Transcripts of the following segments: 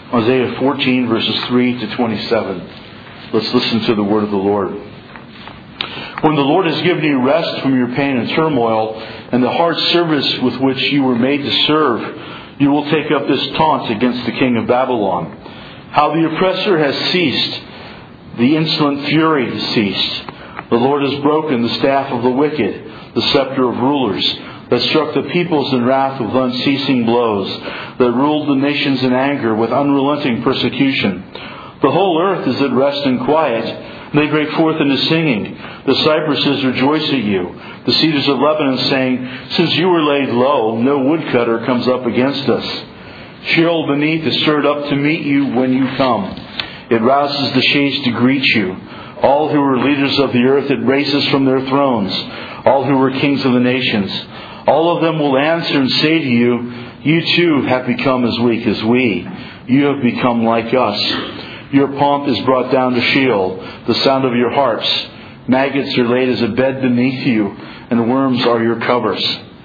Isaiah 14, verses 3 to 27. Let's listen to the word of the Lord. When the Lord has given you rest from your pain and turmoil, and the hard service with which you were made to serve, you will take up this taunt against the king of Babylon. How the oppressor has ceased, the insolent fury has ceased. The Lord has broken the staff of the wicked, the scepter of rulers, that struck the peoples in wrath with unceasing blows, that ruled the nations in anger with unrelenting persecution. The whole earth is at rest and quiet. They break forth into singing. The cypresses rejoice at you. The cedars of Lebanon saying, since you were laid low, no woodcutter comes up against us. Sheol beneath is stirred up to meet you when you come. It rouses the shades to greet you. All who are leaders of the earth it raises from their thrones. All who are kings of the nations. All of them will answer and say to you, you too have become as weak as we. You have become like us. Your pomp is brought down to Sheol, the sound of your harps. Maggots are laid as a bed beneath you, and worms are your covers.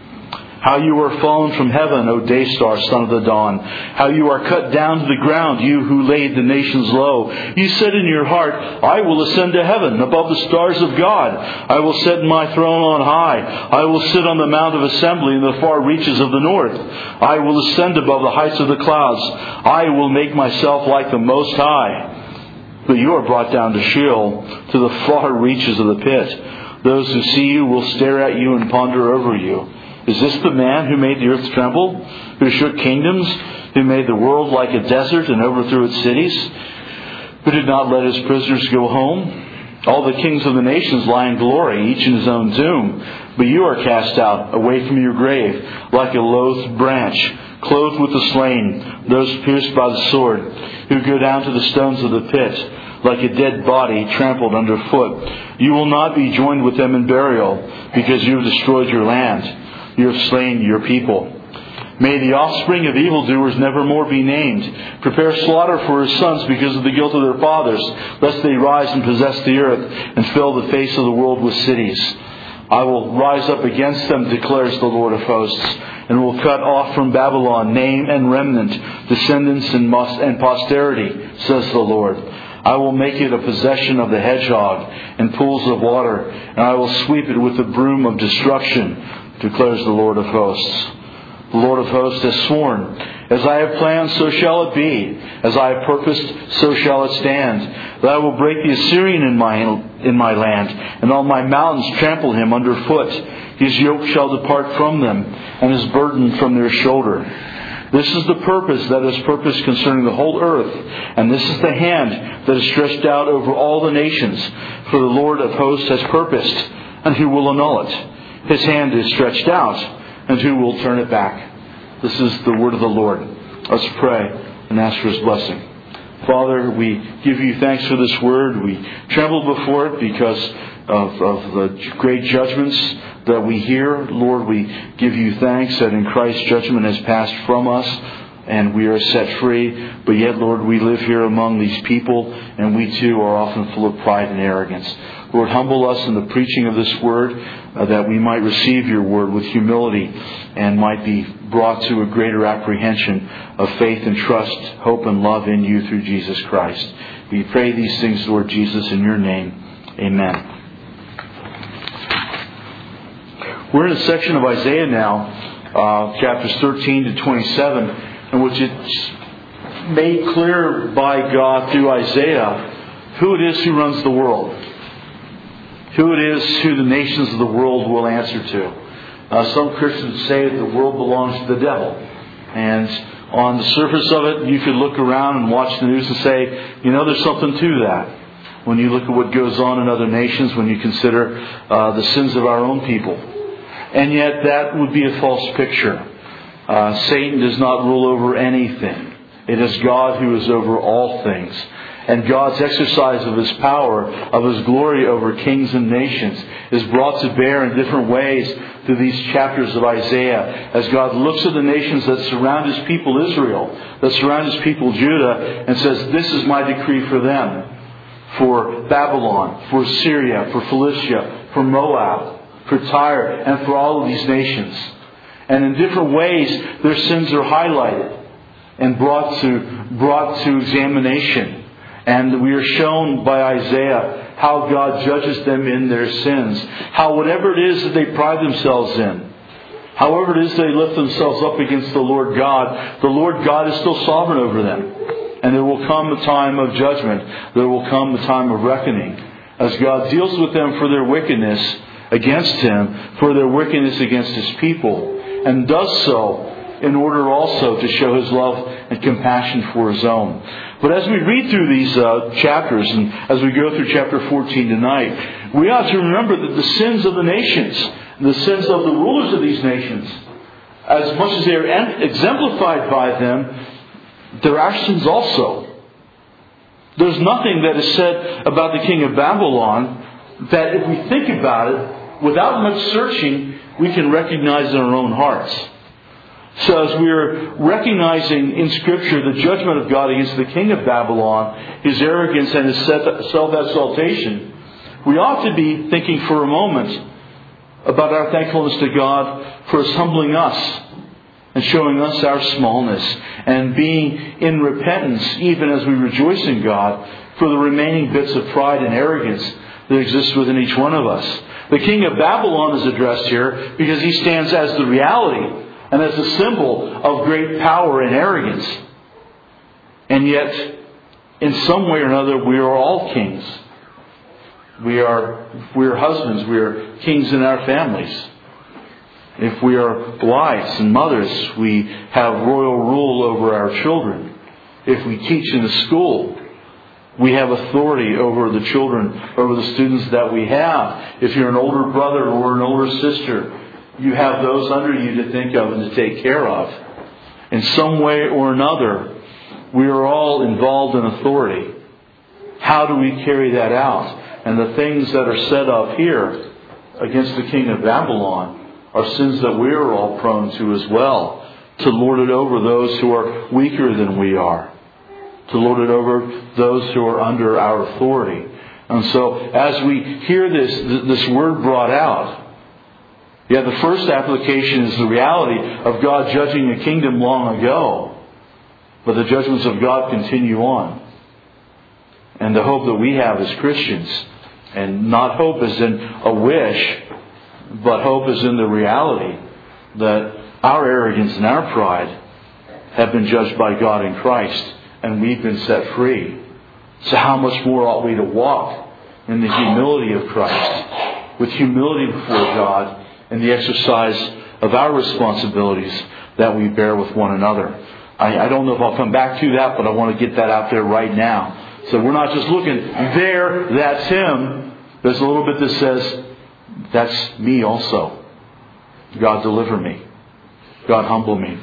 How you are fallen from heaven, O Daystar, son of the dawn. How you are cut down to the ground, you who laid the nations low. You said in your heart, I will ascend to heaven, above the stars of God. I will set my throne on high. I will sit on the mount of assembly in the far reaches of the north. I will ascend above the heights of the clouds. I will make myself like the Most High. But you are brought down to Sheol, to the far reaches of the pit. Those who see you will stare at you and ponder over you. Is this the man who made the earth tremble, who shook kingdoms, who made the world like a desert and overthrew its cities, who did not let his prisoners go home? All the kings of the nations lie in glory, each in his own doom. But you are cast out, away from your grave, like a loathed branch, clothed with the slain, those pierced by the sword, who go down to the stones of the pit, like a dead body trampled underfoot. You will not be joined with them in burial, because you have destroyed your land. You have slain your people. May the offspring of evildoers never more be named. Prepare slaughter for his sons because of the guilt of their fathers, lest they rise and possess the earth and fill the face of the world with cities. I will rise up against them, declares the Lord of hosts, and will cut off from Babylon name and remnant, descendants and posterity, says the Lord. I will make it a possession of the hedgehog and pools of water, and I will sweep it with the broom of destruction, declares the Lord of hosts. The Lord of hosts has sworn, as I have planned, so shall it be. As I have purposed, so shall it stand. That I will break the Assyrian in my land, and on my mountains trample him underfoot. His yoke shall depart from them, and his burden from their shoulder. This is the purpose that is purposed concerning the whole earth, and this is the hand that is stretched out over all the nations. For the Lord of hosts has purposed, and who will annul it? His hand is stretched out, and who will turn it back? This is the word of the Lord. Let's pray and ask for His blessing. Father, we give you thanks for this word. We tremble before it because of the great judgments that we hear. Lord, we give you thanks that in Christ judgment has passed from us and we are set free. But yet, Lord, we live here among these people and we too are often full of pride and arrogance. Lord, humble us in the preaching of this word that we might receive your word with humility and might be brought to a greater apprehension of faith and trust, hope and love in you through Jesus Christ. We pray these things, Lord Jesus, in your name. Amen. We're in a section of Isaiah now, chapters 13 to 27, in which it's made clear by God through Isaiah who it is who runs the world. Who it is who the nations of the world will answer to. Some Christians say that the world belongs to the devil. And on the surface of it, you could look around and watch the news and say, you know, there's something to that. When you look at what goes on in other nations, when you consider the sins of our own people. And yet that would be a false picture. Satan does not rule over anything. It is God who is over all things. And God's exercise of His power, of His glory over kings and nations is brought to bear in different ways through these chapters of Isaiah. As God looks at the nations that surround His people Israel, that surround His people Judah, and says, this is my decree for them. For Babylon, for Syria, for Philistia, for Moab, for Tyre, and for all of these nations. And in different ways, their sins are highlighted. and brought to examination. And we are shown by Isaiah how God judges them in their sins. How whatever it is that they pride themselves in, however it is they lift themselves up against the Lord God is still sovereign over them. And there will come a time of judgment. There will come a time of reckoning, as God deals with them for their wickedness against Him, for their wickedness against His people, and does so in order also to show His love and compassion for His own. But as we read through these chapters, and as we go through chapter 14 tonight, we ought to remember that the sins of the nations, the sins of the rulers of these nations, as much as they are exemplified by them, they're our sins also. There's nothing that is said about the king of Babylon that, if we think about it, without much searching, we can recognize in our own hearts. So as we're recognizing in Scripture the judgment of God against the king of Babylon, his arrogance and his self-exaltation, we ought to be thinking for a moment about our thankfulness to God for His humbling us and showing us our smallness, and being in repentance, even as we rejoice in God, for the remaining bits of pride and arrogance that exists within each one of us. The king of Babylon is addressed here because he stands as the reality and as a symbol of great power and arrogance. And yet, in some way or another, we are all kings. We are husbands. We are kings in our families. If we are wives and mothers, we have royal rule over our children. If we teach in a school, we have authority over the children, over the students that we have. If you're an older brother or an older sister, you have those under you to think of and to take care of. In some way or another, we are all involved in authority. How do we carry that out? And the things that are set up here against the king of Babylon are sins that we are all prone to as well. To lord it over those who are weaker than we are. To lord it over those who are under our authority. And so as we hear this word brought out, the first application is the reality of God judging a kingdom long ago. But the judgments of God continue on. And the hope that we have as Christians, and not hope as in a wish, but hope is in the reality that our arrogance and our pride have been judged by God in Christ, and we've been set free. So how much more ought we to walk in the humility of Christ, with humility before God, in the exercise of our responsibilities that we bear with one another. I don't know if I'll come back to that, but I want to get that out there right now. So we're not just looking there, that's him. There's a little bit that says, that's me also. God deliver me. God humble me.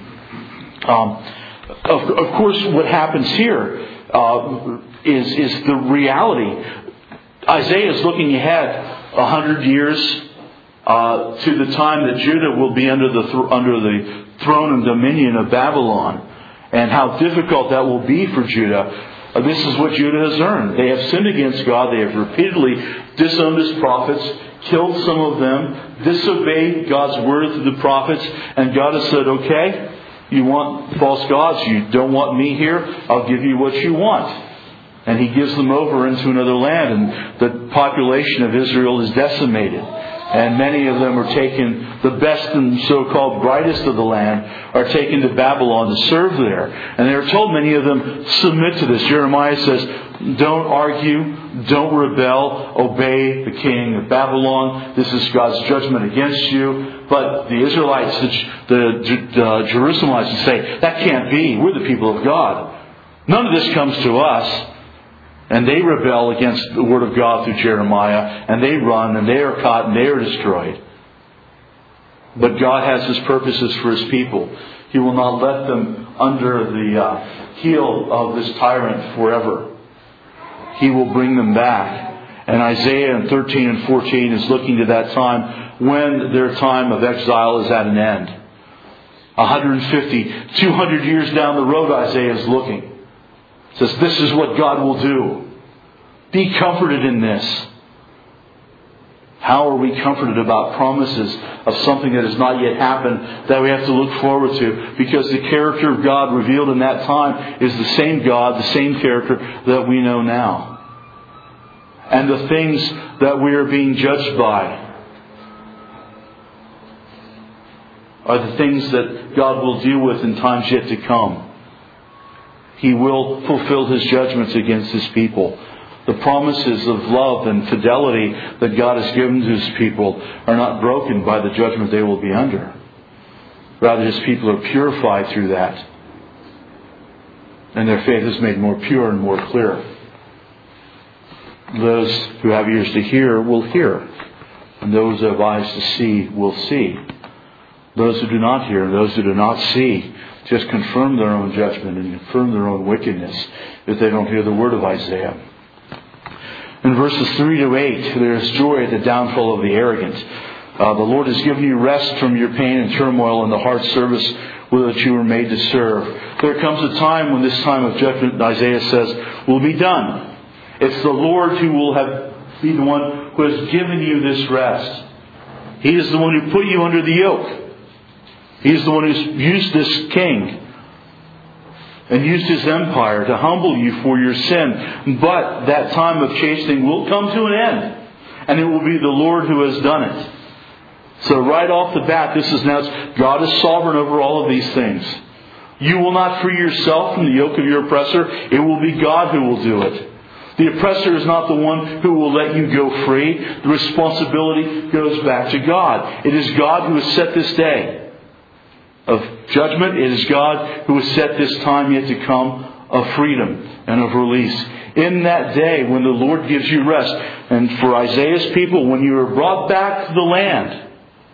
Of course, what happens here is the reality. Isaiah is looking ahead 100 years to the time that Judah will be under the throne and dominion of Babylon, and how difficult that will be for Judah. This is what Judah has earned. They have sinned against God. They have repeatedly disowned His prophets, killed some of them, disobeyed God's word through the prophets, and God has said, okay, you want false gods, you don't want me here, I'll give you what you want. And He gives them over into another land, and the population of Israel is decimated. And many of them are taken, the best and so-called brightest of the land, are taken to Babylon to serve there. And they are told, many of them, submit to this. Jeremiah says, don't argue, don't rebel, obey the king of Babylon. This is God's judgment against you. But the Israelites, the Jerusalemites say, that can't be. We're the people of God. None of this comes to us. And they rebel against the word of God through Jeremiah, and they run, and they are caught, and they are destroyed. But God has His purposes for His people. He will not let them under the heel of this tyrant forever. He will bring them back. And Isaiah in 13 and 14 is looking to that time when their time of exile is at an end. 150, 200 years down the road, Isaiah is looking. Says, this is what God will do. Be comforted in this. How are we comforted about promises of something that has not yet happened that we have to look forward to? Because the character of God revealed in that time is the same God, the same character that we know now. And the things that we are being judged by are the things that God will deal with in times yet to come. He will fulfill His judgments against His people. The promises of love and fidelity that God has given to His people are not broken by the judgment they will be under. Rather, His people are purified through that. And their faith is made more pure and more clear. Those who have ears to hear will hear. And those who have eyes to see will see. Those who do not hear and those who do not see just confirm their own judgment and confirm their own wickedness if they don't hear the word of Isaiah. In verses 3 to 8, there is joy at the downfall of the arrogant. The Lord has given you rest from your pain and turmoil and the hard service with which you were made to serve. There comes a time when this time of judgment, Isaiah says, will be done. It's the Lord who will be the one who has given you this rest. He is the one who put you under the yoke. He is the one who's used this king and used his empire to humble you for your sin. But that time of chastening will come to an end. And it will be the Lord who has done it. So right off the bat, this is announced, God is sovereign over all of these things. You will not free yourself from the yoke of your oppressor. It will be God who will do it. The oppressor is not the one who will let you go free. The responsibility goes back to God. It is God who has set this day of judgment. It is God who has set this time yet to come of freedom and of release. In that day when the Lord gives you rest, and for Isaiah's people, when you are brought back to the land,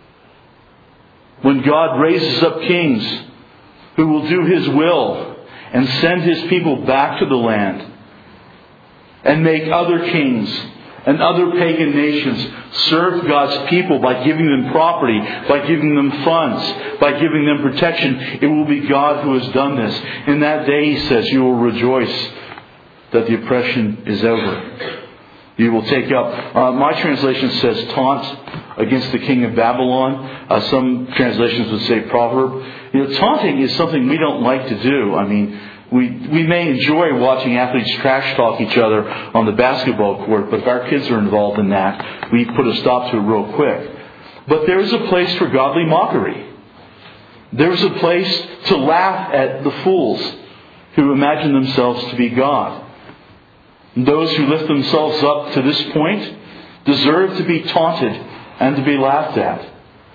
when God raises up kings who will do His will and send His people back to the land and make other kings and other pagan nations serve God's people by giving them property, by giving them funds, by giving them protection. It will be God who has done this. In that day, He says, you will rejoice that the oppression is over. You will take up, my translation says taunt against the king of Babylon. Some translations would say proverb. Taunting is something we don't like to do. I mean, we may enjoy watching athletes trash talk each other on the basketball court, but if our kids are involved in that, we put a stop to it real quick. But there is a place for godly mockery. There is a place to laugh at the fools who imagine themselves to be God. And those who lift themselves up to this point deserve to be taunted and to be laughed at.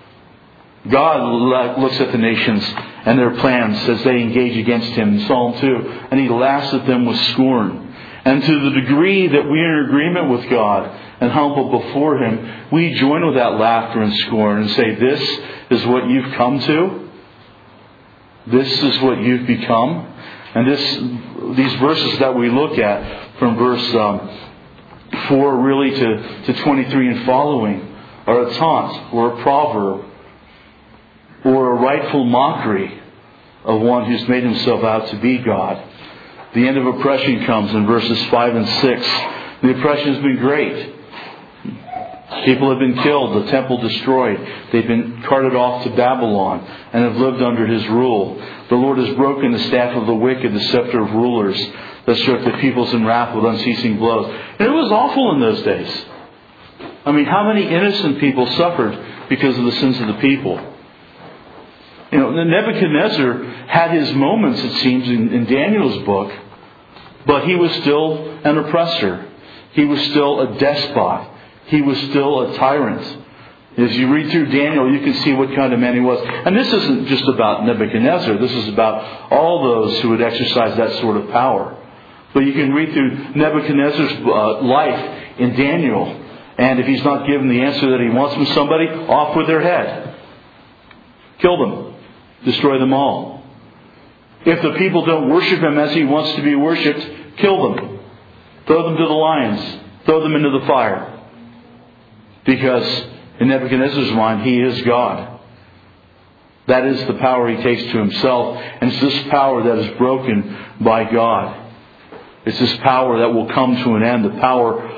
God looks at the nations and their plans as they engage against Him in Psalm 2, and He laughs at them with scorn. And to the degree that we are in agreement with God and humble before Him, we join with that laughter and scorn and say, this is what you've come to? This is what you've become? And these verses that we look at from verse 4 really to 23 and following are a taunt or a proverb or a rightful mockery of one who's made himself out to be God. The end of oppression comes in verses 5 and 6. The oppression has been great. People have been killed, the temple destroyed. They've been carted off to Babylon and have lived under his rule. The Lord has broken the staff of the wicked, the scepter of rulers that struck the peoples in wrath with unceasing blows. And it was awful in those days. I mean, how many innocent people suffered because of the sins of the people? Nebuchadnezzar had his moments, it seems, in Daniel's book, but he was still an oppressor. He was still a despot. He was still a tyrant. As you read through Daniel, you can see what kind of man he was. And this isn't just about Nebuchadnezzar. This is about all those who would exercise that sort of power. But you can read through Nebuchadnezzar's life in Daniel. And if he's not given the answer that he wants from somebody, off with their head. Kill them. Destroy them all. If the people don't worship him as he wants to be worshipped, kill them. Throw them to the lions. Throw them into the fire. Because in Nebuchadnezzar's mind, he is God. That is the power he takes to himself. And it's this power that is broken by God. It's this power that will come to an end. The power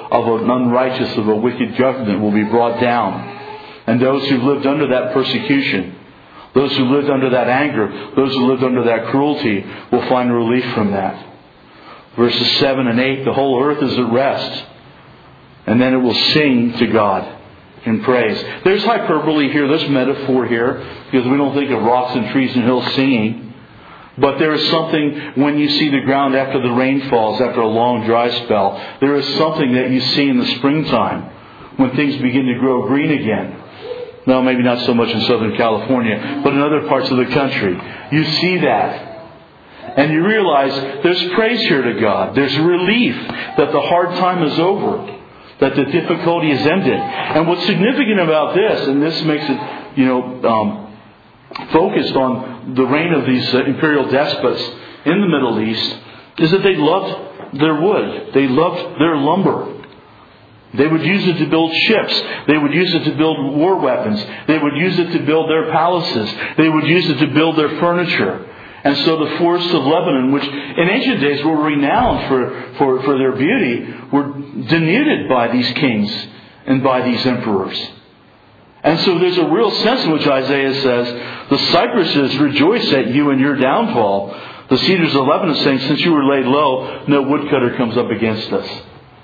an unrighteous, of a wicked government will be brought down. And those who lived under that persecution, those who lived under that anger, those who lived under that cruelty will find relief from that. Verses 7 and 8, the whole earth is at rest. And then it will sing to God in praise. There's hyperbole here, there's metaphor here, because we don't think of rocks and trees and hills singing. But there is something when you see the ground after the rain falls, after a long dry spell. There is something that you see in the springtime when things begin to grow green again. No, maybe not so much in Southern California, but in other parts of the country. You see that. And you realize there's praise here to God. There's relief that the hard time is over, that the difficulty is ended. And what's significant about this, and this makes it, focused on the reign of these imperial despots in the Middle East, is that they loved their wood. They loved their lumber. They would use it to build ships. They would use it to build war weapons. They would use it to build their palaces. They would use it to build their furniture. And so the forests of Lebanon, which in ancient days were renowned for their beauty, were denuded by these kings and by these emperors. And so there's a real sense in which Isaiah says, the cypresses rejoice at you in your downfall. The cedars of Lebanon saying, since you were laid low, no woodcutter comes up against us.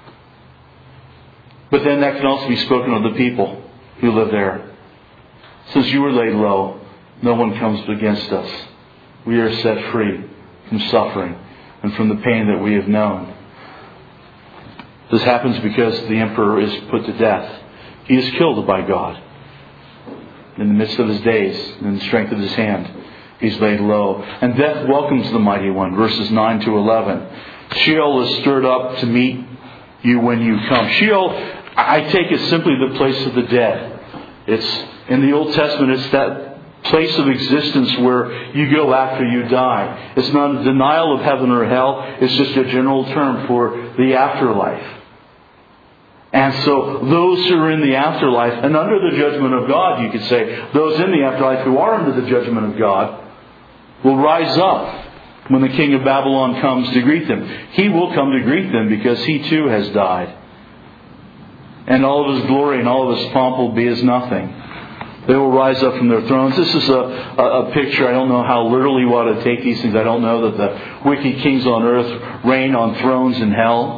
But then that can also be spoken of the people who live there. Since you were laid low, no one comes against us. We are set free from suffering and from the pain that we have known. This happens because the emperor is put to death. He is killed by God. In the midst of his days, in the strength of his hand, he's laid low. And death welcomes the mighty one, verses 9 to 11. Sheol is stirred up to meet you when you come. Sheol, I take it simply the place of the dead. It's in the Old Testament, it's that place of existence where you go after you die. It's not a denial of heaven or hell. It's just a general term for the afterlife. And so those who are in the afterlife and under the judgment of God, you could say, those in the afterlife who are under the judgment of God will rise up when the king of Babylon comes to greet them. He will come to greet them because he too has died. And all of his glory and all of his pomp will be as nothing. They will rise up from their thrones. This is a picture. I don't know how literally we ought to take these things. I don't know that the wicked kings on earth reign on thrones in hell.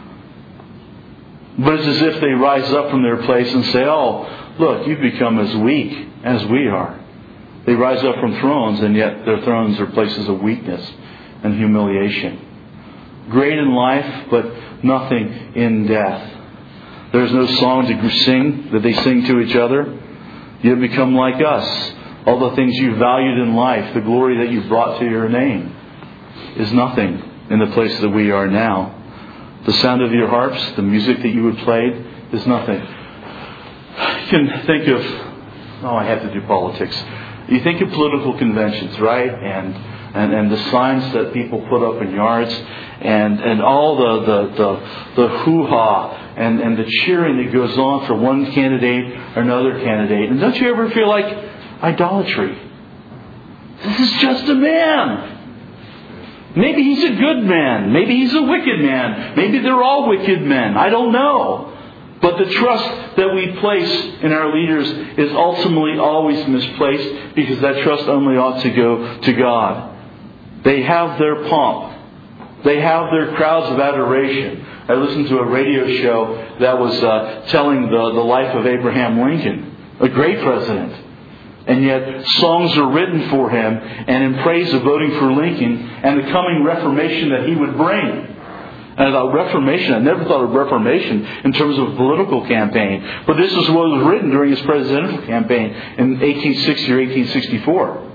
But it's as if they rise up from their place and say, oh, look, you've become as weak as we are. They rise up from thrones, and yet their thrones are places of weakness and humiliation. Great in life, but nothing in death. There's no song to sing that they sing to each other. You have become like us. All the things you valued in life, the glory that you brought to your name, is nothing in the place that we are now. The sound of your harps, the music that you would play, is nothing. You can think of, I have to do politics. You think of political conventions, right? And the signs that people put up in yards, and all the hoo-ha and the cheering that goes on for one candidate or another candidate. And don't you ever feel like idolatry? This is just a man. Maybe he's a good man. Maybe he's a wicked man. Maybe they're all wicked men. I don't know. But the trust that we place in our leaders is ultimately always misplaced, because that trust only ought to go to God. They have their pomp. They have their crowds of adoration. I listened to a radio show that was telling the life of Abraham Lincoln, a great president. And yet songs are written for him and in praise of voting for Lincoln and the coming Reformation that he would bring. And I thought, Reformation, I never thought of Reformation in terms of a political campaign. But this is what was written during his presidential campaign in 1860 or 1864.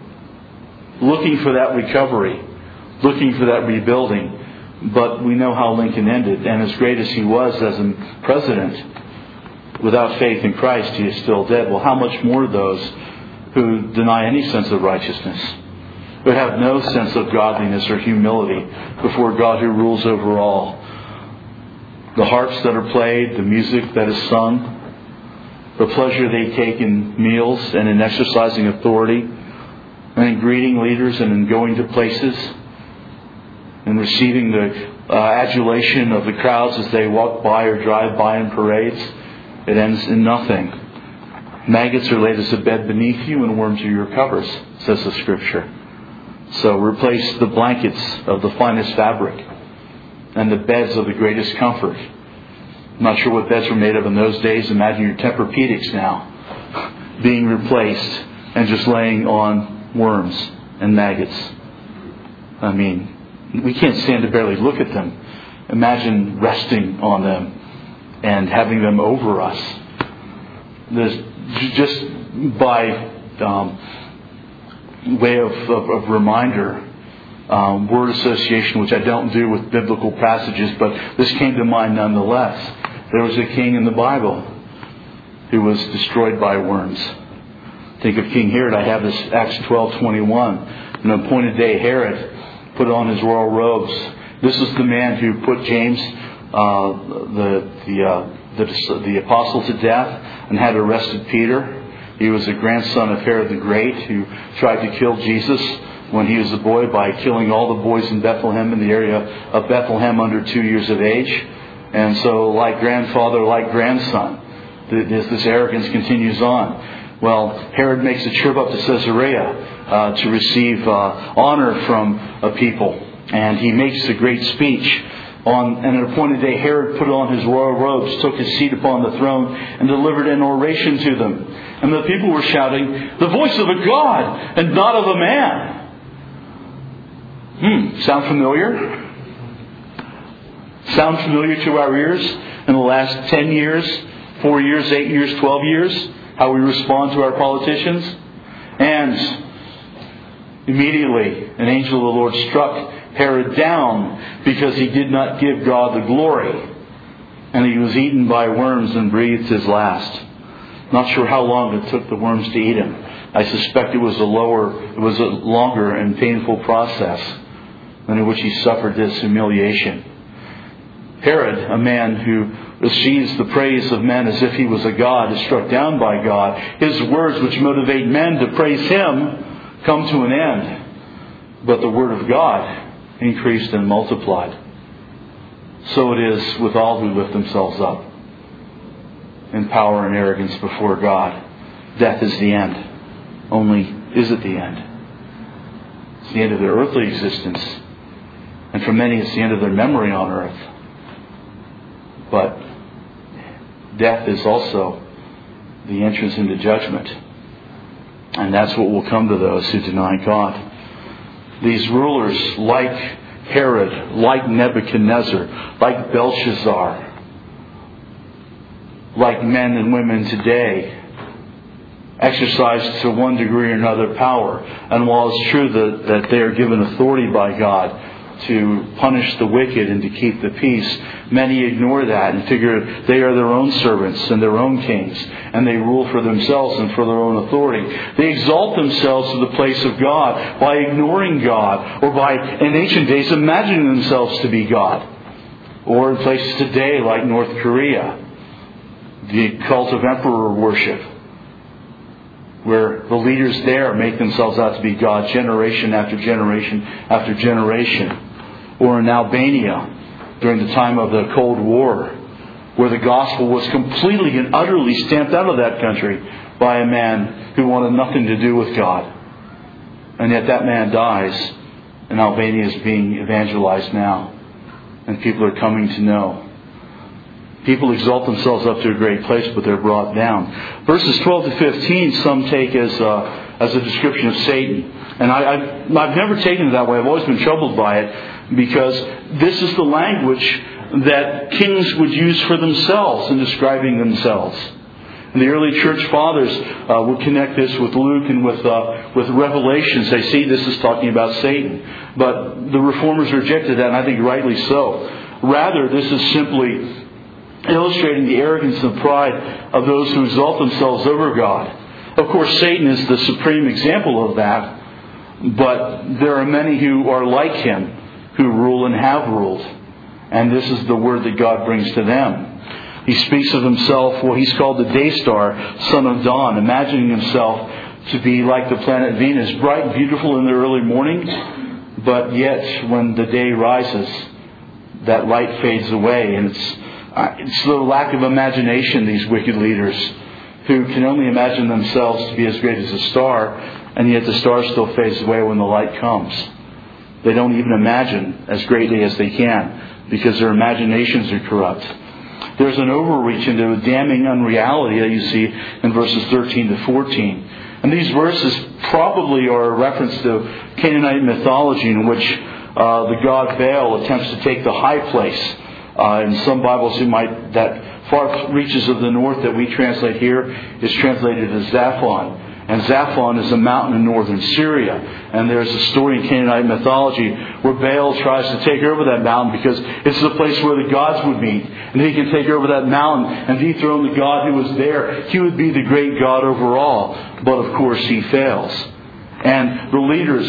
Looking for that recovery, looking for that rebuilding. But we know how Lincoln ended. And as great as he was as a president, without faith in Christ, he is still dead. Well, how much more those who deny any sense of righteousness, who have no sense of godliness or humility before God who rules over all. The harps that are played, the music that is sung, the pleasure they take in meals and in exercising authority, and in greeting leaders and in going to places. and receiving the adulation of the crowds as they walk by or drive by in parades. It ends in nothing. Maggots are laid as a bed beneath you, and worms are your covers, says the Scripture. So replace the blankets of the finest fabric and the beds of the greatest comfort. I'm not sure what beds were made of in those days. Imagine your Tempur-Pedics now being replaced and just laying on worms and maggots. I mean, we can't stand to barely look at them. Imagine resting on them and having them over us. There's just by way of reminder, word association, which I don't do with biblical passages, but this came to mind nonetheless. There was a king in the Bible who was destroyed by worms. Think of King Herod. I have this Acts 12:21. An appointed day, Herod put on his royal robes. This is the man who put James, the apostle, to death and had arrested Peter. He was a grandson of Herod the Great, who tried to kill Jesus when he was a boy by killing all the boys in Bethlehem, in the area of Bethlehem, under 2 years of age. And so, like grandfather, like grandson, this arrogance continues on. Well, Herod makes a trip up to Caesarea to receive honor from a people. And he makes a great speech. On an appointed day, Herod put on his royal robes, took his seat upon the throne, and delivered an oration to them. And the people were shouting, "The voice of a God, and not of a man." Sound familiar? Sound familiar to our ears in the last 10 years, 4 years, 8 years, 12 years? How we respond to our politicians? And immediately an angel of the Lord struck Herod down because he did not give God the glory. And he was eaten by worms and breathed his last. Not sure how long it took the worms to eat him. I suspect it was a longer and painful process than in which he suffered this humiliation. Herod, a man who receives the praise of men as if he was a god, is struck down by God. His words, which motivate men to praise him, come to an end. But the word of God increased and multiplied. So it is with all who lift themselves up in power and arrogance before God. Death is the end. Only, is it the end? It's the end of their earthly existence. And for many, it's the end of their memory on earth. But death is also the entrance into judgment. And that's what will come to those who deny God. These rulers, like Herod, like Nebuchadnezzar, like Belshazzar, like men and women today, exercise to one degree or another power. And while it's true that they are given authority by God to punish the wicked and to keep the peace, many ignore that and figure they are their own servants and their own kings, and they rule for themselves and for their own authority. They exalt themselves to the place of God by ignoring God, or by, in ancient days, imagining themselves to be God. Or in places today like North Korea, the cult of emperor worship, where the leaders there make themselves out to be God generation after generation after generation. Or in Albania, during the time of the Cold War, where the gospel was completely and utterly stamped out of that country by a man who wanted nothing to do with God. And yet that man dies, and Albania is being evangelized now. And people are coming to know. People exalt themselves up to a great place, but they're brought down. Verses 12 to 15, some take as a description of Satan. And I've never taken it that way. I've always been troubled by it, because this is the language that kings would use for themselves in describing themselves. And the early church fathers would connect this with Luke and with Revelations. They see this is talking about Satan. But the Reformers rejected that, and I think rightly so. Rather, this is simply illustrating the arrogance and pride of those who exalt themselves over God. Of course, Satan is the supreme example of that. But there are many who are like him, who rule and have ruled. And this is the word that God brings to them. He speaks of himself, well, he's called the day star, son of dawn, imagining himself to be like the planet Venus, bright and beautiful in the early morning, But yet, when the day rises, that light fades away. And it's the lack of imagination, these wicked leaders, who can only imagine themselves to be as great as a star, and yet the star still fades away when the light comes. They don't even imagine as greatly as they can, because their imaginations are corrupt. There's an overreach into a damning unreality that you see in verses 13 to 14. And these verses probably are a reference to Canaanite mythology, in which the god Baal attempts to take the high place. In some Bibles, that far reaches of the north that we translate here is translated as Zaphon. And Zaphon is a mountain in northern Syria. And there's a story in Canaanite mythology where Baal tries to take over that mountain because it's the place where the gods would meet. And he can take over that mountain and dethrone the god who was there. He would be the great god over all. But of course he fails. And the leaders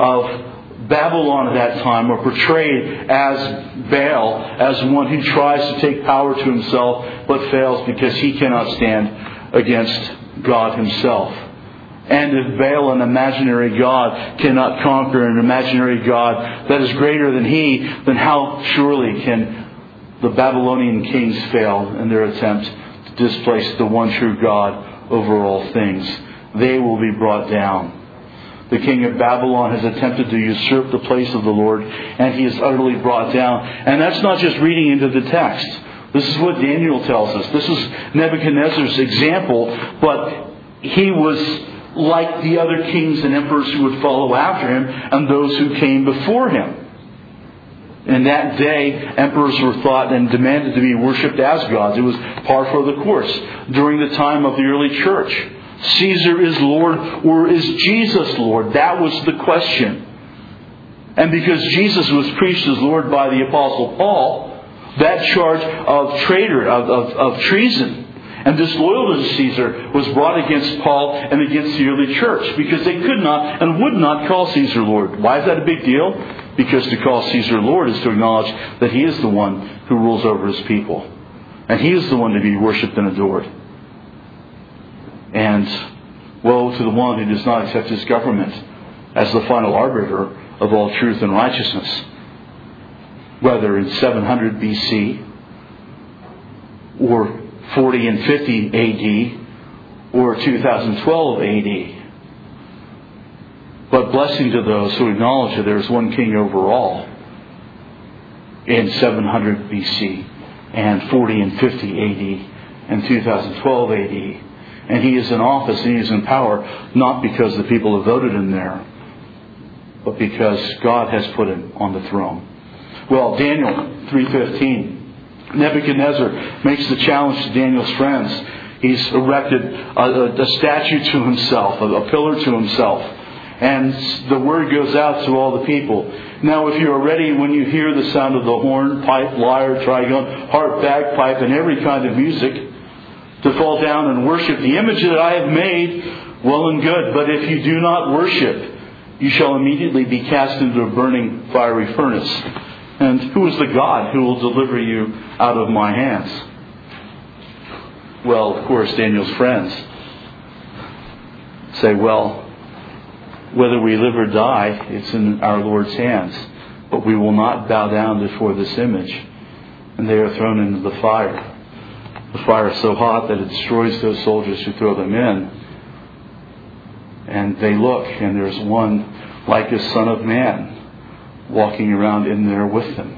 of Babylon at that time are portrayed as Baal, as one who tries to take power to himself but fails because he cannot stand against God himself. And if Baal, an imaginary god, cannot conquer an imaginary god that is greater than he, then how surely can the Babylonian kings fail in their attempt to displace the one true God over all things? They will be brought down. The king of Babylon has attempted to usurp the place of the Lord, and he is utterly brought down. And that's not just reading into the text. This is what Daniel tells us. This is Nebuchadnezzar's example, but he was like the other kings and emperors who would follow after him and those who came before him. In that day, emperors were thought and demanded to be worshipped as gods. It was par for the course. During the time of the early church, Caesar is Lord, or is Jesus Lord? That was the question. And because Jesus was preached as Lord by the Apostle Paul, that charge of traitor, of treason, and disloyalty to Caesar was brought against Paul and against the early church, because they could not and would not call Caesar Lord. Why is that a big deal? Because to call Caesar Lord is to acknowledge that he is the one who rules over his people. And he is the one to be worshipped and adored. And woe to the one who does not accept his government as the final arbiter of all truth and righteousness. Whether in 700 BC or 40 and 50 AD or 2012 AD. But blessing to those who acknowledge that there is one king over all in 700 BC and 40 and 50 AD and 2012 AD. And he is in office and he is in power not because the people have voted him there, but because God has put him on the throne. Well, Daniel 3:15. Nebuchadnezzar makes the challenge to Daniel's friends. He's erected a statue to himself, a pillar to himself. And the word goes out to all the people. Now, if you are ready when you hear the sound of the horn, pipe, lyre, trigon, harp, bagpipe, and every kind of music, to fall down and worship the image that I have made, well and good. But if you do not worship, you shall immediately be cast into a burning fiery furnace. And who is the God who will deliver you out of my hands? Well, of course, Daniel's friends say, well, whether we live or die, it's in our Lord's hands. But we will not bow down before this image. And they are thrown into the fire. The fire is so hot that it destroys those soldiers who throw them in. And they look, and there's one like a Son of Man walking around in there with them.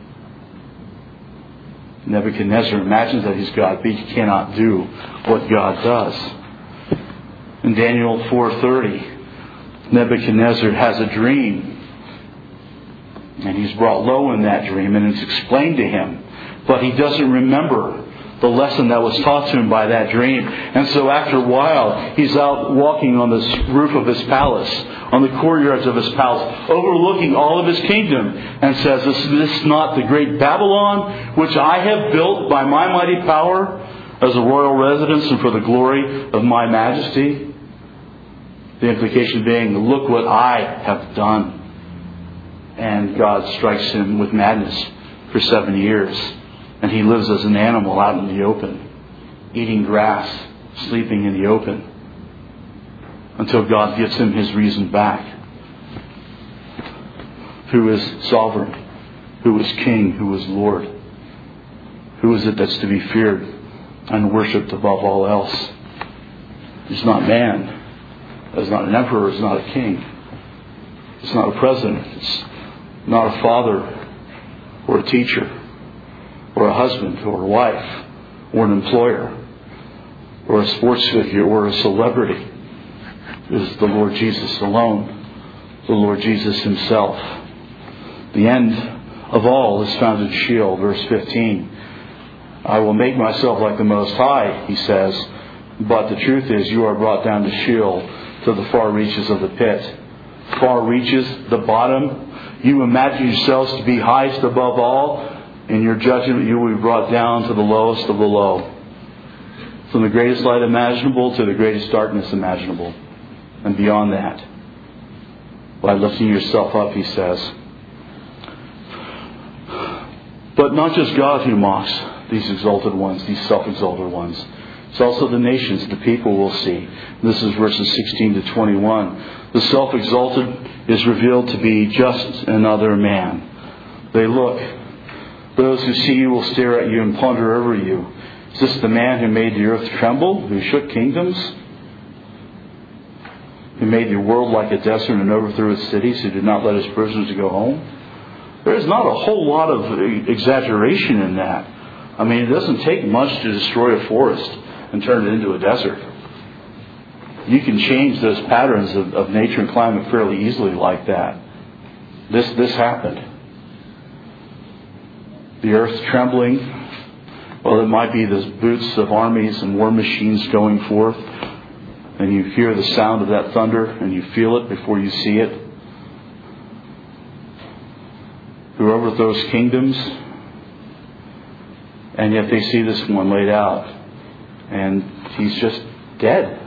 Nebuchadnezzar imagines that he's God, but he cannot do what God does. In Daniel 4:30, Nebuchadnezzar has a dream. And he's brought low in that dream, and it's explained to him. But he doesn't remember the lesson that was taught to him by that dream. And so after a while, he's out walking on this roof of his palace, on the courtyards of his palace, overlooking all of his kingdom, and says, "Is this not the great Babylon, which I have built by my mighty power as a royal residence and for the glory of my majesty?" The implication being, look what I have done. And God strikes him with madness for 7 years. And he lives as an animal out in the open, eating grass, sleeping in the open, until God gives him his reason back. Who is sovereign? Who is king? Who is Lord? Who is it that's to be feared and worshipped above all else? It's not man. It's not an emperor. It's not a king. It's not a president. It's not a father or a teacher or a husband or a wife or an employer or a sports figure or a celebrity. It is the Lord Jesus alone, the Lord Jesus himself. The end of all is found in Sheol, verse 15. I will make myself like the Most High, he says, but the truth is you are brought down to Sheol, to the far reaches of the pit. Far reaches, the bottom. You imagine yourselves to be highest above all. In your judgment, you will be brought down to the lowest of the low. From the greatest light imaginable to the greatest darkness imaginable. And beyond that. By lifting yourself up, he says. But not just God who mocks these exalted ones, these self-exalted ones. It's also the nations, the people will see. This is verses 16 to 21. The self-exalted is revealed to be just another man. They look. Those who see you will stare at you and ponder over you. Is this the man who made the earth tremble, who shook kingdoms? Who made the world like a desert and overthrew its cities, who did not let his prisoners go home? There is not a whole lot of exaggeration in that. I mean, it doesn't take much to destroy a forest and turn it into a desert. You can change those patterns of nature and climate fairly easily like that. This happened. The earth trembling. Well, it might be the boots of armies and war machines going forth. And you hear the sound of that thunder and you feel it before you see it. Who overthrows kingdoms. And yet they see this one laid out. And he's just dead.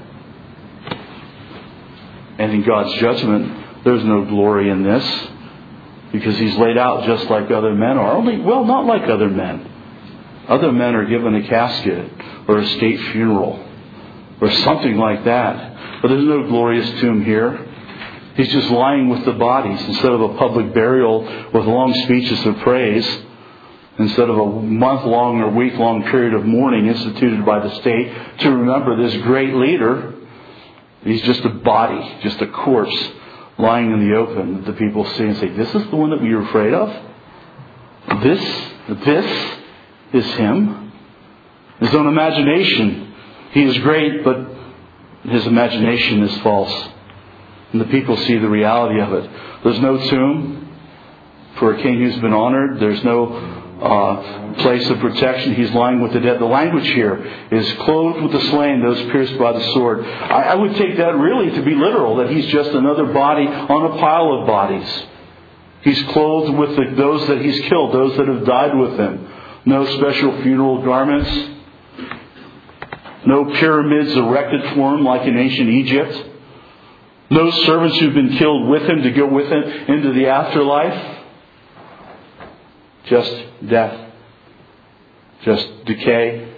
And in God's judgment, there's no glory in this. Because he's laid out just like other men are. Well, not like other men. Other men are given a casket or a state funeral or something like that. But there's no glorious tomb here. He's just lying with the bodies instead of a public burial with long speeches of praise. Instead of a month-long or week-long period of mourning instituted by the state to remember this great leader. He's just a body, just a corpse lying in the open that the people see and say, this is the one that we were afraid of? This is him? His own imagination. He is great, but his imagination is false. And the people see the reality of it. There's no tomb for a king who's been honored. There's no place of protection. He's lying with the dead. The language here is clothed with the slain, those pierced by the sword. I would take that really to be literal, that he's just another body on a pile of bodies. He's clothed with those that he's killed, those that have died with him. No special funeral garments. No pyramids erected for him like in ancient Egypt. No servants who've been killed with him to go with him into the afterlife. Just death. Just decay.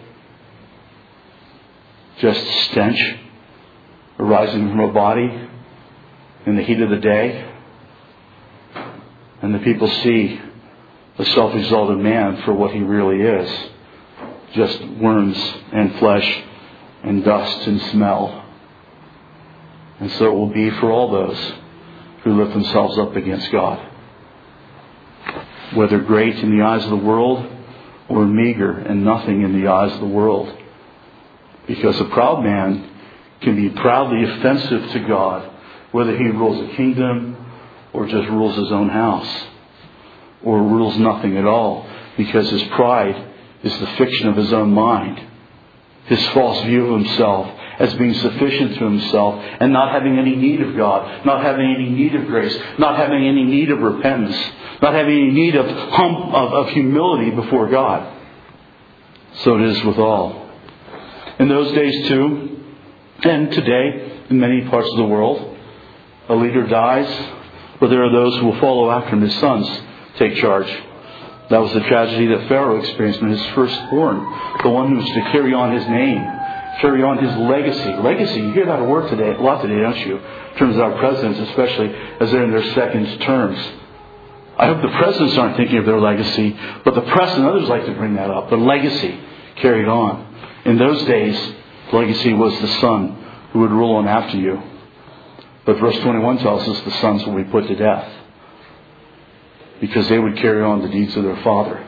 Just stench arising from a body in the heat of the day. And the people see the self-exalted man for what he really is. Just worms and flesh and dust and smell. And so it will be for all those who lift themselves up against God. Whether great in the eyes of the world or meager and nothing in the eyes of the world. Because a proud man can be proudly offensive to God, whether he rules a kingdom or just rules his own house, or rules nothing at all, because his pride is the fiction of his own mind. His false view of himself as being sufficient to himself and not having any need of God, not having any need of grace, not having any need of repentance, not having any need of humility before God. So it is with all. In those days too, and today in many parts of the world, a leader dies, but there are those who will follow after him. His sons take charge. That was the tragedy that Pharaoh experienced when his firstborn, the one who was to carry on his name, carry on his legacy. Legacy, you hear that a word today, a lot today, don't you? In terms of our presidents, especially as they're in their second terms. I hope the presidents aren't thinking of their legacy, but the press and others like to bring that up. The legacy carried on. In those days, legacy was the son who would rule on after you. But verse 21 tells us the sons will be put to death because they would carry on the deeds of their father.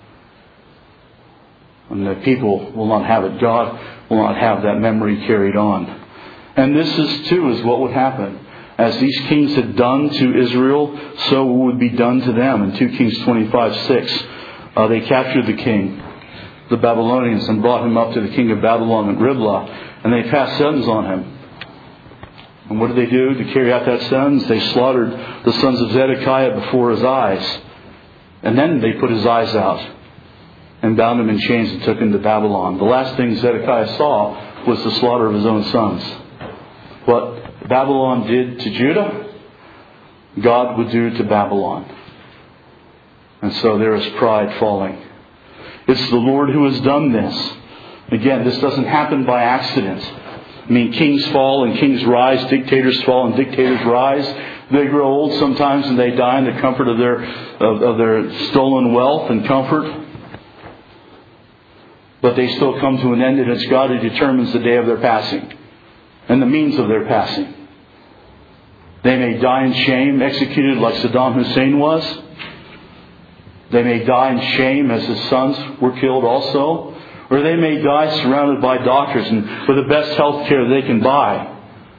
And the people will not have it. God will not have that memory carried on. And this is what would happen. As these kings had done to Israel, so would be done to them. In 2 Kings 25:6, they captured the king, the Babylonians, and brought him up to the king of Babylon at Riblah, and they passed sentence on him. And what did they do to carry out that sentence? They slaughtered the sons of Zedekiah before his eyes. And then they put his eyes out and bound him in chains and took him to Babylon. The last thing Zedekiah saw was the slaughter of his own sons. What Babylon did to Judah, God would do to Babylon. And so there is pride falling. It's the Lord who has done this. Again, this doesn't happen by accident. I mean, kings fall and kings rise, dictators fall and dictators rise. They grow old sometimes and they die in the comfort of their stolen wealth and comfort. But they still come to an end, and it's God who determines the day of their passing and the means of their passing. They may die in shame, executed like Saddam Hussein was. They may die in shame as his sons were killed also. Or they may die surrounded by doctors and with the best health care they can buy.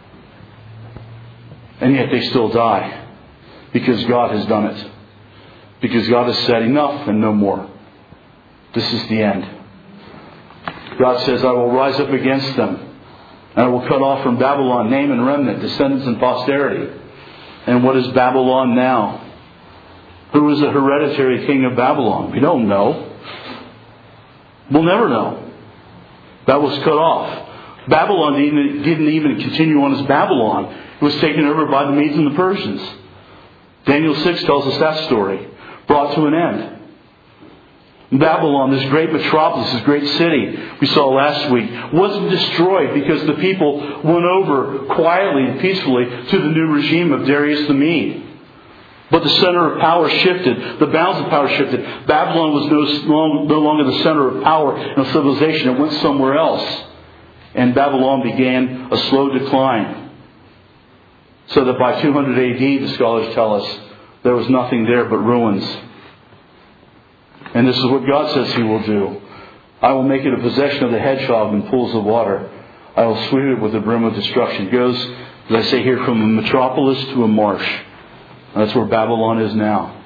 And yet they still die. Because God has done it. Because God has said enough and no more. This is the end. God says, I will rise up against them. And I will cut off from Babylon name and remnant, descendants and posterity. And what is Babylon now? Who is the hereditary king of Babylon? We don't know. We'll never know. That was cut off. Babylon didn't even continue on as Babylon. It was taken over by the Medes and the Persians. Daniel 6 tells us that story. Brought to an end. Babylon, this great metropolis, this great city we saw last week, wasn't destroyed because the people went over quietly and peacefully to the new regime of Darius the Mede. But the center of power shifted. The bounds of power shifted. Babylon was no longer the center of power and civilization. It went somewhere else. And Babylon began a slow decline. So that by 200 AD, the scholars tell us, there was nothing there but ruins. And this is what God says He will do. I will make it a possession of the hedgehog in pools of water. I will sweep it with the brim of destruction. It goes, as I say here, from a metropolis to a marsh. That's where Babylon is now.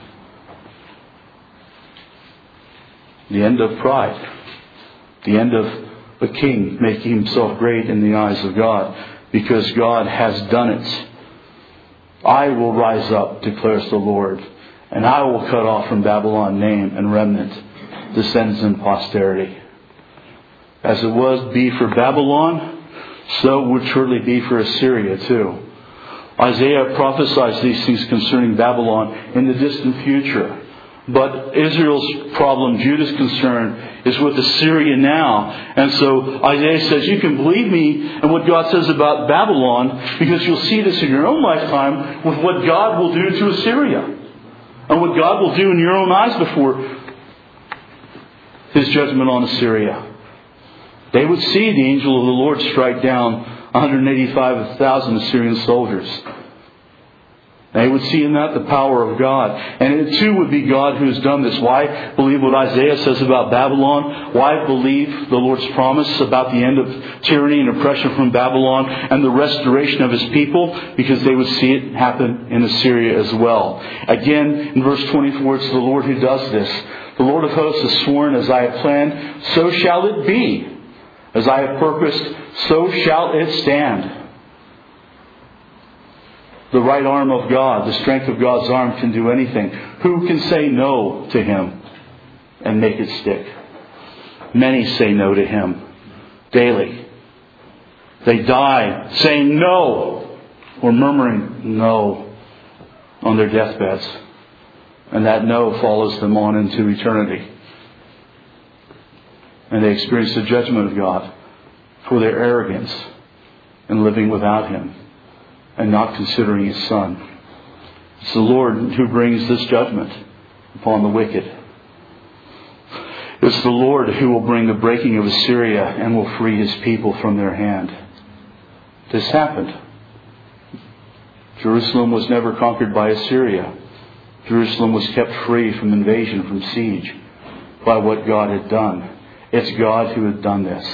The end of pride. The end of a king making himself great in the eyes of God. Because God has done it. I will rise up, declares the Lord. And I will cut off from Babylon name and remnant, descendants and posterity. As it was be for Babylon, so it would surely be for Assyria too. Isaiah prophesies these things concerning Babylon in the distant future. But Israel's problem, Judah's concern, is with Assyria now. And so Isaiah says, you can believe me and what God says about Babylon because you'll see this in your own lifetime with what God will do to Assyria. And what God will do in your own eyes before His judgment on Assyria. They would see the angel of the Lord strike down 185,000 Assyrian soldiers. They would see in that the power of God. And it too would be God who has done this. Why believe what Isaiah says about Babylon? Why believe the Lord's promise about the end of tyranny and oppression from Babylon and the restoration of His people? Because they would see it happen in Assyria as well. Again, in verse 24, it's the Lord who does this. The Lord of hosts has sworn, as I have planned, so shall it be. As I have purposed, so shall it stand. The right arm of God, the strength of God's arm can do anything. Who can say no to Him and make it stick? Many say no to Him daily. They die saying no or murmuring no on their deathbeds. And that no follows them on into eternity. And they experience the judgment of God for their arrogance in living without Him and not considering His Son. It's the Lord who brings this judgment upon the wicked. It's the Lord who will bring the breaking of Assyria and will free His people from their hand. This happened. Jerusalem was never conquered by Assyria. Jerusalem was kept free from invasion, from siege, by what God had done. It's God who had done this.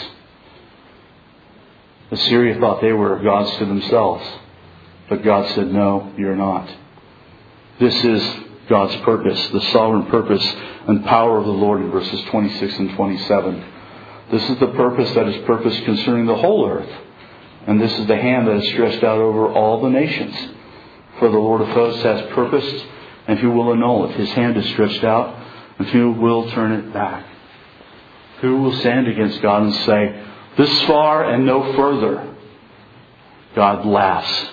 Assyria thought they were gods to themselves. But God said, no, you're not. This is God's purpose, the sovereign purpose and power of the Lord in verses 26 and 27. This is the purpose that is purposed concerning the whole earth. And this is the hand that is stretched out over all the nations. For the Lord of hosts has purposed, and who will annul it? His hand is stretched out, and who will turn it back? Who will stand against God and say, this far and no further? God laughs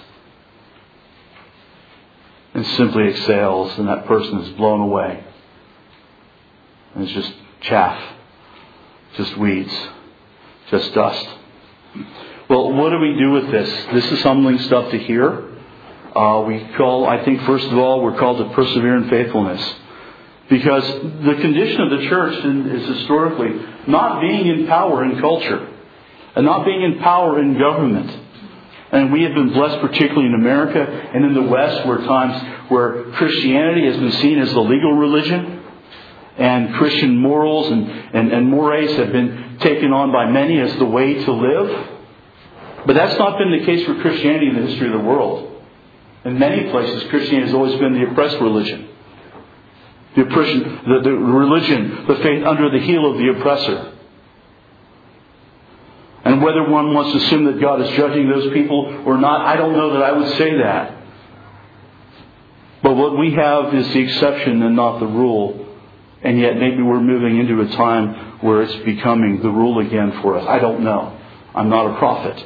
and simply exhales, and that person is blown away. And it's just chaff, just weeds, just dust. Well, what do we do with this? This is humbling stuff to hear. I think first of all, we're called to persevere in faithfulness. Because the condition of the church is historically not being in power in culture and not being in power in government. And we have been blessed, particularly in America and in the West, where Christianity has been seen as the legal religion, and Christian morals and mores have been taken on by many as the way to live. But that's not been the case for Christianity in the history of the world. In many places, Christianity has always been the oppressed religion. The oppression, the religion, the faith under the heel of the oppressor. And whether one wants to assume that God is judging those people or not, I don't know that I would say that. But what we have is the exception and not the rule. And yet maybe we're moving into a time where it's becoming the rule again for us. I don't know. I'm not a prophet.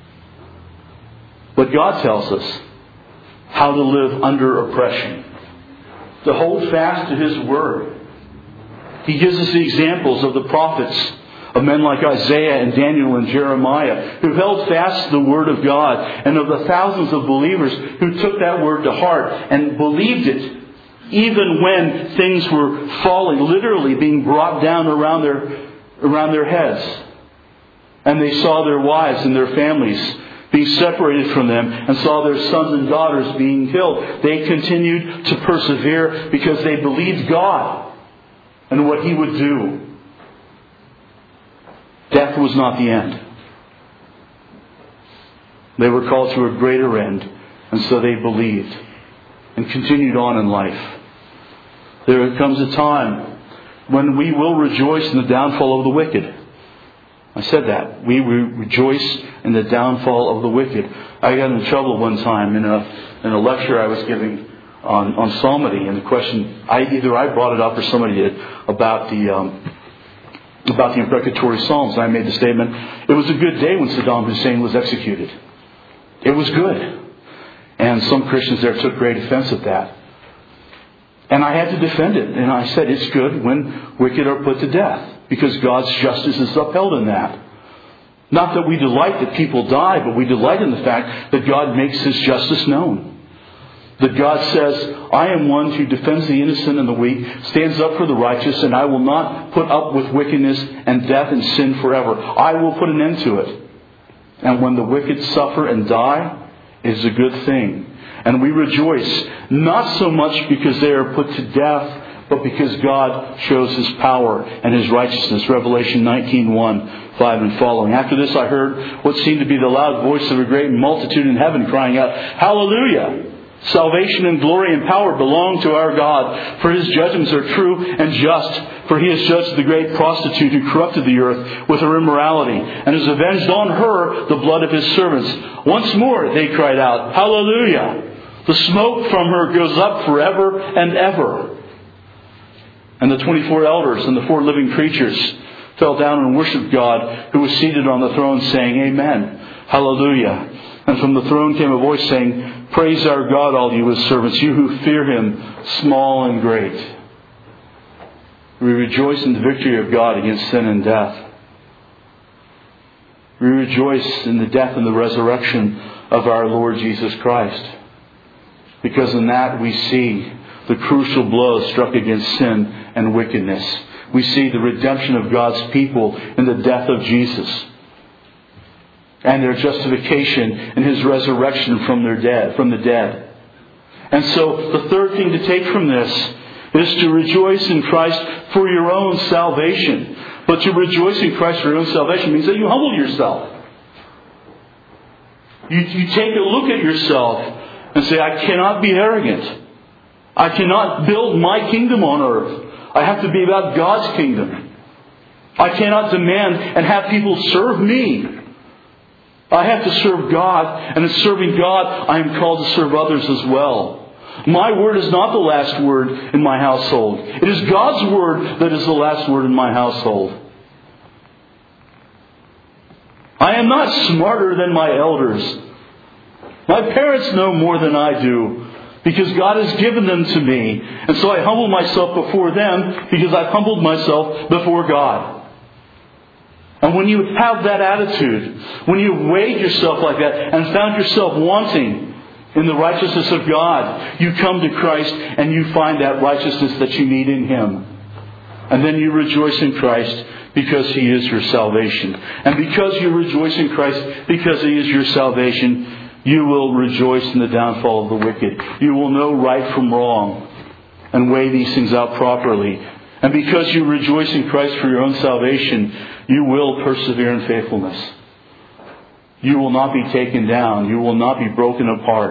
But God tells us how to live under oppression. To hold fast to His Word. He gives us the examples of the prophets, of men like Isaiah and Daniel and Jeremiah, who held fast to the Word of God, and of the thousands of believers who took that Word to heart and believed it, even when things were falling, literally being brought down around their heads. And they saw their wives and their families being separated from them, and saw their sons and daughters being killed. They continued to persevere because they believed God and what He would do. Death was not the end. They were called to a greater end, and so they believed and continued on in life. There comes a time when we will rejoice in the downfall of the wicked. I said that. We rejoice in the downfall of the wicked. I got in trouble one time in a lecture I was giving on psalmody, and the question, either I brought it up or somebody did, about the imprecatory psalms. And I made the statement, it was a good day when Saddam Hussein was executed. It was good. And some Christians there took great offense at that. And I had to defend it. And I said, it's good when wicked are put to death, because God's justice is upheld in that. Not that we delight that people die, but we delight in the fact that God makes His justice known. That God says, I am one who defends the innocent and the weak, stands up for the righteous, and I will not put up with wickedness and death and sin forever. I will put an end to it. And when the wicked suffer and die, it is a good thing. And we rejoice, not so much because they are put to death, but because God shows His power and His righteousness. Revelation 19:1, 5 and following. After this I heard what seemed to be the loud voice of a great multitude in heaven crying out, Hallelujah! Salvation and glory and power belong to our God, for His judgments are true and just. For He has judged the great prostitute who corrupted the earth with her immorality, and has avenged on her the blood of His servants. Once more they cried out, Hallelujah! The smoke from her goes up forever and ever. And the 24 elders and the 4 living creatures fell down and worshipped God, who was seated on the throne, saying, Amen. Hallelujah. And from the throne came a voice saying, Praise our God, all you His servants, you who fear Him, small and great. We rejoice in the victory of God against sin and death. We rejoice in the death and the resurrection of our Lord Jesus Christ. because in that we see the crucial blow struck against sin and wickedness. We see the redemption of God's people in the death of Jesus and their justification in His resurrection from the dead. And so the third thing to take from this is to rejoice in Christ for your own salvation. But to rejoice in Christ for your own salvation means that you humble yourself. You take a look at yourself and say, I cannot be arrogant. I cannot build my kingdom on earth. I have to be about God's kingdom. I cannot demand and have people serve me. I have to serve God, and in serving God, I am called to serve others as well. My word is not the last word in my household. It is God's word that is the last word in my household. I am not smarter than my elders. My parents know more than I do, because God has given them to me. And so I humble myself before them because I've humbled myself before God. And when you have that attitude, when you weighed yourself like that and found yourself wanting in the righteousness of God, you come to Christ and you find that righteousness that you need in Him. And then you rejoice in Christ because He is your salvation. And because you rejoice in Christ because He is your salvation, you will rejoice in the downfall of the wicked. You will know right from wrong and weigh these things out properly. And because you rejoice in Christ for your own salvation, you will persevere in faithfulness. You will not be taken down. You will not be broken apart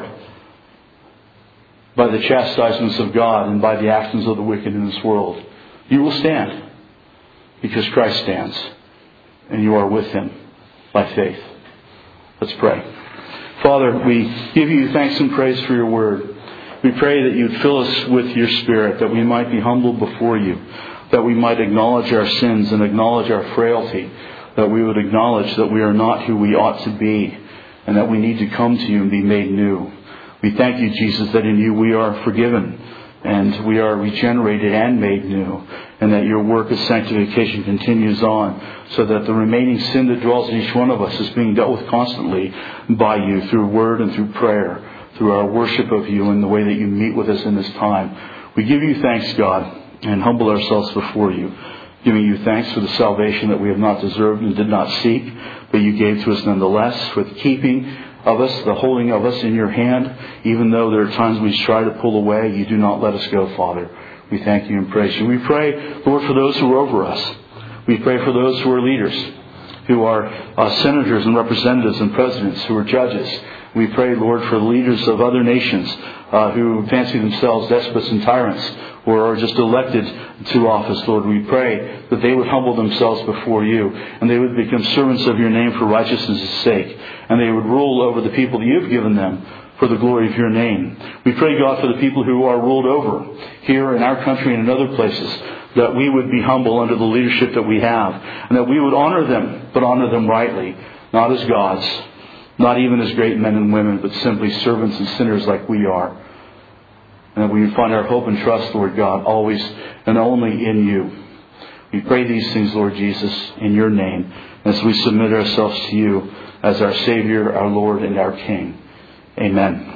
by the chastisements of God and by the actions of the wicked in this world. You will stand because Christ stands and you are with Him by faith. Let's pray. Father, we give You thanks and praise for Your word. We pray that You'd fill us with Your Spirit, that we might be humble before You, that we might acknowledge our sins and acknowledge our frailty, that we would acknowledge that we are not who we ought to be, and that we need to come to You and be made new. We thank You, Jesus, that in You we are forgiven, and we are regenerated and made new, and that Your work of sanctification continues on, so that the remaining sin that dwells in each one of us is being dealt with constantly by You through word and through prayer, through our worship of You and the way that You meet with us in this time. We give You thanks, God, and humble ourselves before You, giving You thanks for the salvation that we have not deserved and did not seek, but You gave to us nonetheless, for the keeping of us, the holding of us in Your hand. Even though there are times we try to pull away, You do not let us go, Father. We thank You and praise You. We pray, Lord, for those who are over us. We pray for those who are leaders, who are senators and representatives and presidents, who are judges. We pray, Lord, for the leaders of other nations who fancy themselves despots and tyrants, or are just elected to office, Lord. We pray that they would humble themselves before You, and they would become servants of Your name for righteousness' sake, and they would rule over the people that You've given them for the glory of Your name. We pray, God, for the people who are ruled over here in our country and in other places, that we would be humble under the leadership that we have, and that we would honor them, but honor them rightly, not as gods, not even as great men and women, but simply servants and sinners like we are. And that we would find our hope and trust, Lord God, always and only in You. We pray these things, Lord Jesus, in Your name, as we submit ourselves to You as our Savior, our Lord, and our King. Amen.